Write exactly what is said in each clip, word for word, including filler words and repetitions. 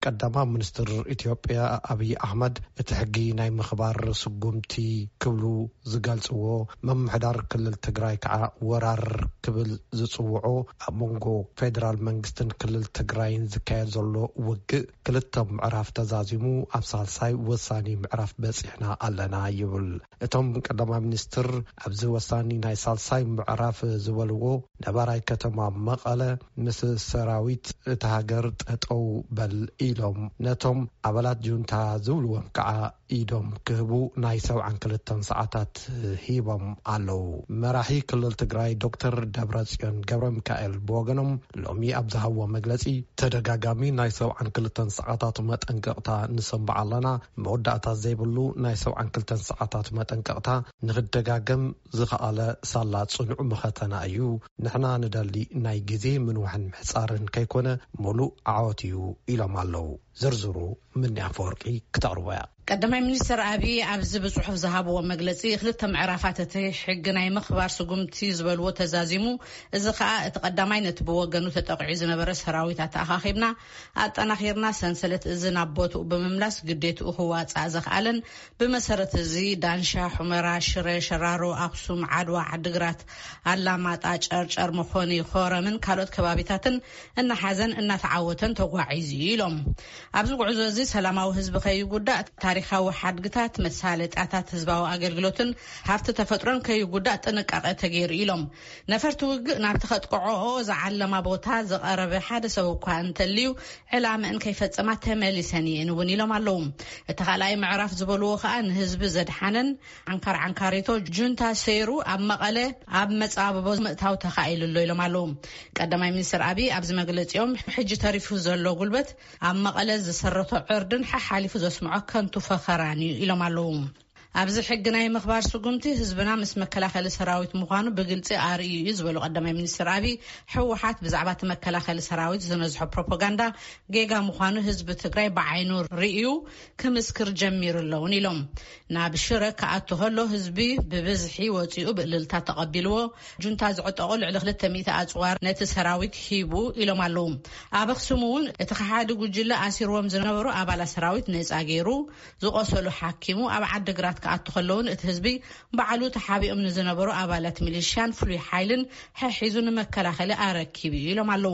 ቀዳማ ሚኒስትር ኢትዮጵያ አብይ አህመድ እትሕጊ ናይ ምኽባር ስጉምቲ ክብሉ ዝገልጽዎ መምሕዳር ክልል ትግራይ ከዓ ወራር ክብል ዝጽውዖ ኣብ መንጎ ፌደራል መንግስትን ክልል ትግራይን ዝካየድ ዘሎ ውግእ ክልተ ምዕራፍ ተዛዚሙ ኣብ ሳልሳይ ወሳኒ ምዕራፍ በፂሕና ኣለና ይብል። እቶም ቀዳማ ሚኒስትር ኣብዚ ወሳኒ ናይ ሳልሳይ ምዕራፍ ዝበልዎ ነባራይ ከተማ መቐለ ምስ ሰራዊት እቲ ሃገር ጠጠው በል ኢሎም ነቶም ኣባላት ጁንታ ዝብልዎም ከዓ ኢዶም ክህቡ ናይ ሰብዓን ክልተን ሰዓታት ሂቦም ኣለው። መራሒ ክልል ትግራይ ዶክተር ደብረጽዮን ገብረ ሚካኤል ብወገኖም ሎሚ ኣብ ዝሃቦ መግለጺ ተደጋጋሚ ናይ ሰብዓን ክልተን ሰዓታት መጠንቀቕታ ንሰምዕ ኣለና፣ መወዳእታ ዘይብሉ ናይ ሰብዓን ክልተን ሰዓታት መጠንቀቕታ ንኽደጋገም ዝኸኣለ ሳላ ጽኑዕ መኸተና እዩ። ንሕና ንደሊ ናይ ግዜ ምንዋሕን ምሕጻርን ከይኮነ ሙሉእ ዓወት እዩ ኢሎም ኣለው። ዝርዝሩ ምን ኣፈወርቂ ክተቕርበያ ቀዳማይ ሚኒስትር አብይ ኣብዚ ብጽሑፍ ዝሃብዎ መግለጺ ክልተ ምዕራፋት እቲ ሕጊ ናይ ምኽባር ስጉምቲ ዝበልዎ ተዛዚሙ እዚ ከዓ እቲ ቀዳማይ ነቲ ብወገኑ ተጠቂዑ ዝነበረ ሰራዊት ኣተኣኻኺብና ኣጠናኺርና ሰንሰለት እዚ ናብ ቦትኡ ብምምላስ ግዴትኡ ክዋፅእ ዘኽኣለን ብመሰረት እዚ ዳንሻ፣ ሑመራ፣ ሽረ፣ ሸራሮ፣ ኣክሱም፣ ዓድዋ፣ ዓዲግራት፣ ኣላማጣ፣ ጨርጨር፣ መኾኒ፣ ኮረምን ካልኦት ከባቢታትን እናሓዘን እናተዓወተን ተጓዒዙ ኢሎም። ኣብዚ ጉዕዞ እዚ ሰላማዊ ህዝቢ ከይጉዳእ ታሪኻዊ ሓድግታት መሳለጣታት ህዝባዊ ኣገልግሎትን ሃብቲ ተፈጥሮን ከይጉዳእ ጥንቃቐ ተገይሩ ኢሎም። ነፈርቲ ውግእ ናብቲ ኸጥቅዖ ዝዓለማ ቦታ ዘቐረበ ሓደ ሰብ እኳ እንተልዩ ዕላምአን ከይፈጸማ ተመሊሰን እየን እውን ኢሎም ኣለው። እቲ ካልኣይ ምዕራፍ ዝበልዎ ከዓ ንህዝቢ ዘድሓነን ዓንካር ዓንካሪቶ ጁንታ ሰይሩ ኣብ መቐለ ኣብ መጻበቦ ምእታው ተኻኢሉሎ ኢሎም ኣለው። ቀዳማይ ሚኒስትር አብይ ኣብዚ መግለጺኦም ሕጂ ተሪፉ ዘሎ ጉልበት ኣብ መቐለ ዝሰረቶ ዕርድን ሓሓሊፉ ዘስምዖ ከንቱ ፈኸራኒ ኢሎም ኣለው። ኣብዚ ሕጊ ናይ ምኽባር ስጉምቲ ህዝብና ምስ መከላኸሊ ሰራዊት ምዃኑ ብግልጺ ኣርእዩ እዩ ዝበሉ ቀዳማይ ሚኒስትር አብይ ሕወሓት ብዛዕባ እቲ መከላኸሊ ሰራዊት ዝነዝሖ ፕሮፓጋንዳ ጌጋ ምዃኑ ህዝቢ ትግራይ ብዓይኑ ርእዩ ክምስክር ጀሚሩ ኣለውን ኢሎም። ናብ ሽረ ከኣቱ ከሎ ህዝቢ ብብዝሒ ወፂኡ ብእልልታ ተቐቢልዎ ጁንታ ዝዕጠቑ ልዕሊ ክልተ ሚእቲ ኣጽዋር ነቲ ሰራዊት ሂቡ ኢሎም ኣለው። ኣብ ኣክሱም እውን እቲ ሓደ ጉጅለ ኣሲርዎም ዝነበሩ ኣባላት ሰራዊት ነፃ ገይሩ ዝቆሰሉ ሓኪሙ ኣብ ዓዲግራት ከኣቱ ከለውን እቲ ህዝቢ ባዕሉ ተሓቢኦም ንዝነበሩ ኣባላት ሚሊሻን ፍሉይ ሓይልን ሕሒዙ ንመከላኸሊ ኣረኪብ ኢሎም ኣለው።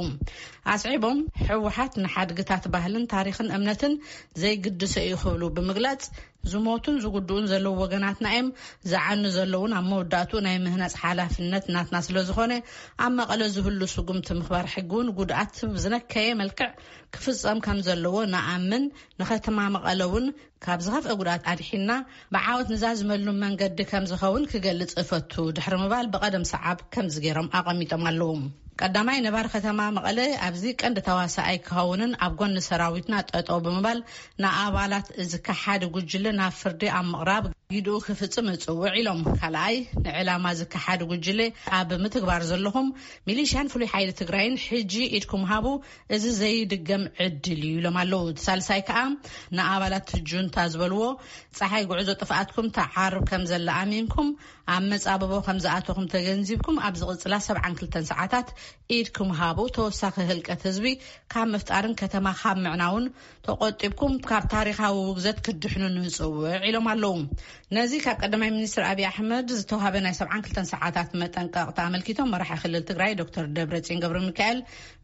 ኣስዒቦም ሕወሓት ንሓድግታት ባህልን ታሪኽን እምነትን ዘይግድሰ እዩ ክብሉ ብምግላጽ ዝሞቱን ዝጉድኡን ዘለዉ ወገናትና እዮም ዝዓኑ ዘለውን ኣብ መወዳእቱ ናይ ምህናፅ ሓላፍነት ናትና ስለ ዝኾነ ኣብ መቐለ ዝህሉ ስጉምቲ ምኽባር ሕጊ እውን ጉድኣት ብዝነከየ መልክዕ ክፍጸም ከም ዘለዎ ንኣምን ንኸተማ መቐለ እውን ካብ ዝኸፍአ ጉድኣት ኣድሒና ብዓወት ንዛዝመሉ መንገዲ ከም ዝኸውን ክገልጽ እፈቱ ድሕሪ ምባል ብቐደም ሰዓብ ከም ዝገይሮም ኣቐሚጦም ኣለው። ቀዳማይ ነባር ከተማ መቐለ ኣብዚ ቀንዲ ተዋሳኣይ ክኸውንን ኣብ ጎኒ ሰራዊትና ጠጠው ብምባል ንኣባላት እዚ ሓደ ጉጅለ ናብ ፍርዲ ኣብ ምቕራብ ይድኡ ክፍጽም እጽውዕ ኢሎም። ካልኣይ ንዕላማ ዝከሓደ ጉጅለ ኣብ ምትግባር ዘለኹም ሚሊሻን ፍሉይ ሓይሊ ትግራይን ሕጂ ኢድኩም ሃቡ እዚ ዘይድገም ዕድል እዩ ኢሎም ኣለው። ሳልሳይ ከዓ ንኣባላት ጁንታ ዝበልዎ ፀሓይ ጉዕዞ ጥፍኣትኩም ተዓርብ ከም ዘላ ኣሚንኩም ኣብ መጻበቦ ከም ዝኣተኹም ተገንዚብኩም ኣብ ዝቕጽላ ሰብዓን ክልተን ሰዓታት ኢድኩም ሃቡ ተወሳኺ ህልቀት ህዝቢ ካብ ምፍጣርን ከተማ ካብ ምዕናውን ተቆጢብኩም ካብ ታሪኻዊ ውግዘት ክድሕኑ ንጽውዕ ኢሎም ኣለው። ነዚ ካብ ቀዳማይ ሚኒስትር አብይ አሕመድ ዝተዋሃበ ናይ ሰብዓን ክልተን ሰዓታት መጠንቀቕታ ኣመልኪቶም መራሒ ክልል ትግራይ ዶክተር ደብረጽዮን ገብረ ሚካኤል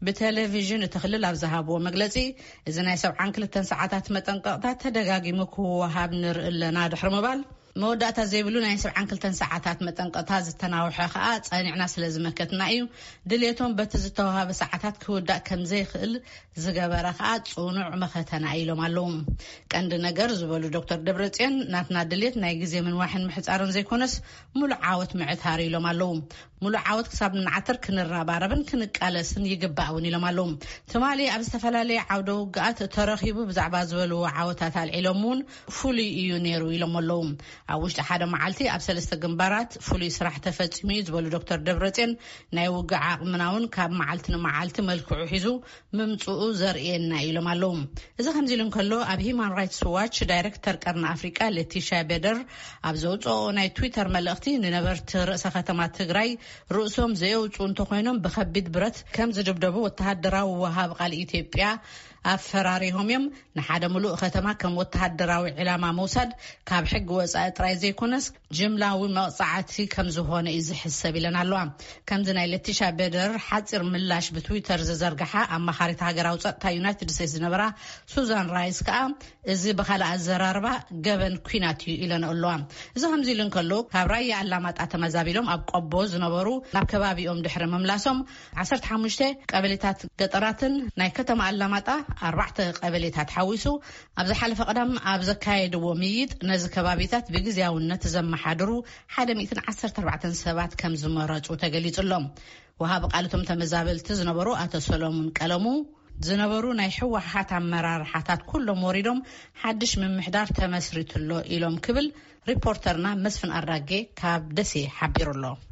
ብቴሌቪዥን እቲ ክልል ኣብ ዝሃብዎ መግለጺ እዚ ናይ ሰብዓን ክልተን ሰዓታት መጠንቀቕታ ተደጋጊሙ ክወሃብ ንርኢ ኣለና ድሕሪ ምባል መወዳእታ ዘይብሉ ናይ ሰብዓን ክልተን ሰዓታት መጠንቀቕታ ዝተናውሐ ከዓ ጸኒዕና ስለ ዝመከትና እዩ። ድሌቶም በቲ ዝተዋሃበ ሰዓታት ክውዳእ ከም ዘይኽእል ዝገበረ ከዓ ጽኑዕ መኸተና ኢሎም ኣለው። ቀንዲ ነገር ዝበሉ ዶክተር ደብረጽዮን ናትና ድሌት ናይ ግዜ ምንዋሕን ምሕጻርን ዘይኮነስ ሙሉእ ዓወት ምዕታር ኢሎም ኣለው። ሙሉእ ዓወት ክሳብ ንዓትር ክንራባረብን ክንቃለስን ይግባእውን ኢሎም ኣለው። ትማሊ ኣብ ዝተፈላለየ ዓውደ ውግኣት ተረኺቡ ብዛዕባ ዝበልዎ ዓወታት ኣልዒሎም እውን ፍሉይ እዩ ነይሩ ኢሎም ኣለው። ኣብ ውሽጢ ሓደ መዓልቲ ኣብ ሰለስተ ግንባራት ፍሉይ ስራሕ ተፈጺሙ እዩ ዝበሉ ዶክተር ደብረጽዮን ናይ ውግእ ዓቕምና እውን ካብ መዓልቲ ንመዓልቲ መልክዑ ሒዙ ምምጽኡ ዘርእየና ኢሎም ኣለው። እዚ ከምዚ ኢሉ እንከሎ ኣብ ሂማን ራይትስ ዋች ዳይሬክተር ቀርኒ ኣፍሪቃ ሌቲሻ ቤደር ኣብ ዘውፅኦ ናይ ትዊተር መልእኽቲ ንነበርቲ ርእሰ ከተማ ትግራይ ርእሶም ዘየውፁ እንተኮይኖም ብከቢድ ብረት ከም ዝድብደቡ ወተሃደራዊ ወሃብ ቃል ኢትዮጵያ ኣፈራሪሆም እዮም ንሓደ ሙሉእ ከተማ ከም ወተሃደራዊ ዕላማ መውሰድ ካብ ሕጊ ወፃኢ ጥራይ ዘይኮነስ ጅምላዊ መቕፃዕቲ ከም ዝኾነ እዩ ዝሕሰብ ኢለን ኣለዋ ከምዚ ናይ ለቲሻ በደር ሓፂር ምላሽ ብትዊተር ዝዘርግሓ ኣማኻሪት ሃገራዊ ፀጥታ ዩናይትድ ስቴትስ ዝነበራ ሱዛን ራይስ ከዓ እዚ ብኻልእ ኣዘራርባ ገበን ኩናት እዩ ኢለን ኣለዋ እዚ ከምዚ ኢሉ እንከሎ ካብ ራያ ኣላማጣ ተመዛቢሎም ኣብ ቆቦ ዝነበሩ ናብ ከባቢኦም ድሕሪ ምምላሶም ዓሰርተ ሓሙሽተ ቀበሌታት ገጠራትን ናይ ከተማ ኣላማጣ ኣርባዕተ ቀበሌታት ሓዊሱ ኣብ ዝሓለፈ ቀዳም ኣብ ዘካየድዎ ምይጥ ነዚ ከባቢታት ብግዚያውነት ዘመሓድሩ ሓደ ሚእቲ ዓሰርተ ኣርባዕተ ሰባት ከም ዝመረፁ ተገሊጹሎም ወሃብ ቃልቶም ተመዛበልቲ ዝነበሩ ኣቶ ሰሎሞን ቀለሙ ዝነበሩ ናይ ሕወሓት ኣመራርሓታት ኩሎም ወሪዶም ሓድሽ ምምሕዳር ተመስሪቱሎ ኢሎም ክብል ሪፖርተርና መስፍን ኣራጌ ካብ ደሴ ሓቢሩሎ